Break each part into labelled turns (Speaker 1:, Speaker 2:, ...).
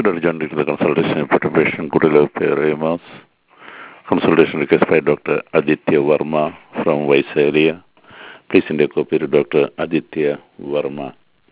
Speaker 1: Good adjourned to the consultation perturbation Kudila Remus. Consultation request by Dr. Aditya Verma from Visalia. Please send a copy to Dr. Aditya Verma.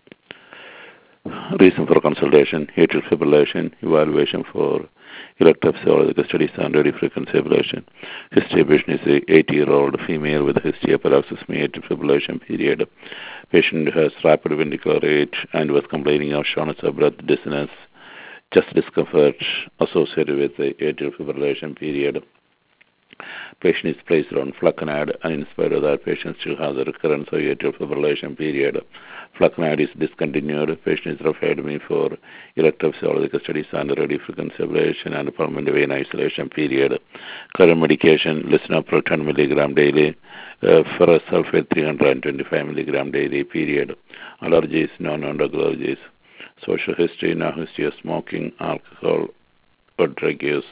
Speaker 1: Reason for consultation: atrial fibrillation, evaluation for electrophysiological studies and radiofrequency ablation. History patient is an 80-year-old female with a history of paroxysmal atrial fibrillation period. Patient has rapid ventricular rate and was complaining of shortness of breath, dizziness, chest discomfort associated with the atrial fibrillation period. Patient is placed on Flecainide, and in spite of that, patient still has a recurrence of atrial fibrillation period. Flecainide is discontinued. Patient is referred me for electrophysiological studies and radiofrequency ablation and pulmonary vein isolation period. Current medication: lisinopril 10 mg daily, ferrous sulfate 325 mg daily period. Allergies: non-drug allergies. Social history: no history of smoking, alcohol, or drug use.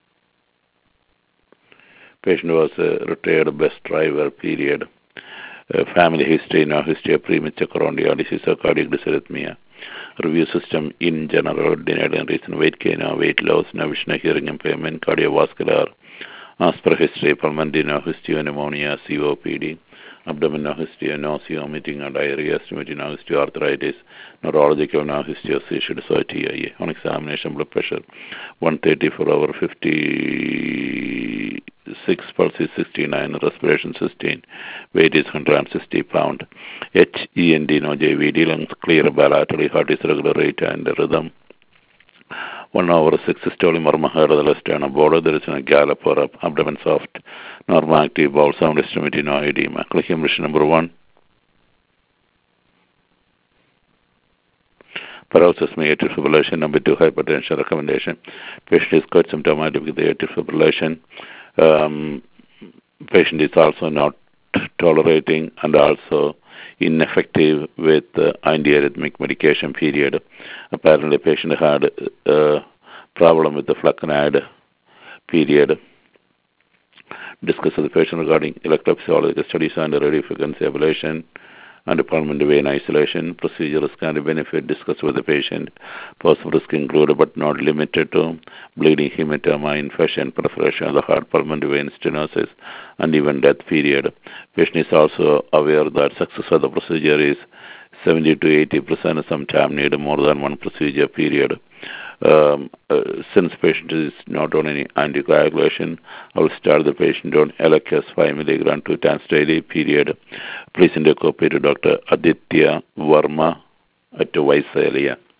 Speaker 1: Patient was a retired bus driver period. Family history: no history of premature coronary disease or cardiac dysarrhythmia. Review system in general: denied and recent weight gain, no weight loss, no vision or hearing impairment, cardiovascular. As per history: pulmonary, no history of pneumonia, COPD. Abdomen: no history of nausea, vomiting, or diarrhea. Stomach: no history of arthritis. Neurological: no history of seizure disorder, TIA. On examination, blood pressure 130/50. 6 pulse is 69, respiration 16, weight is 160 pound. HEND, no JVD, lungs clear bilaterally, heart is regular rate and rhythm. 1/6 systole, murmur heard of the left sternum border, there is a gallop or up, abdomen soft, normal active, bowel sound, extremity, no edema. Click impression number 1. Paroxysmal atrial fibrillation. Number 2, hypertension. Recommendation: patient is quite symptomatic with the atrial fibrillation. Patient is also not tolerating and also ineffective with antiarrhythmic medication period. Apparently, patient had a problem with the Flecainide period. Discuss with the patient regarding electrophysiological studies and radiofrequency ablation and pulmonary vein isolation. Procedure risk and benefit: discuss with the patient. Possible risk include but not limited to bleeding, hematoma, infection, perforation of the heart, pulmonary vein stenosis, and even death period. Patient is also aware that success of the procedure is 70 to 80%. Sometimes need more than one procedure period. Since patient is not on any anticoagulation, I will start the patient on LHS 5 mg 2 times daily period. Please send a copy to Dr. Aditya Verma at Visalia.